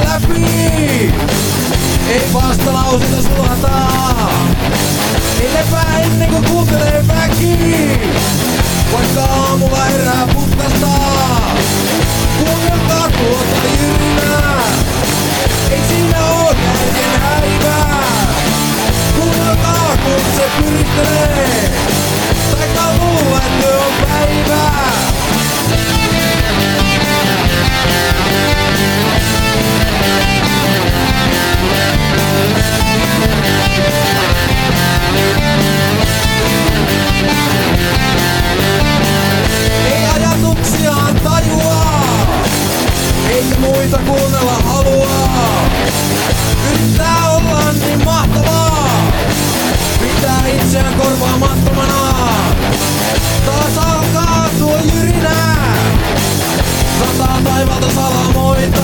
läpi. Ei vastalausita sulataa. Ei lepää ennen kuin kuuntelee väki. Vaikka aamulla herää putkasta. Kuunnelkaa tuota jyrinää. Ei siinä oo järjen häivää. Kuunnelkaa kun se pyrittelee. Taikka luulee, että on päivää. Ei ajatuksiaan tajua, eikä muita kuunnella halua. Yrittää olla niin mahtavaa, pitää itseään korvaamattomana. Taas alkaa tuo jyrinää, sataa taivaalta salamoita.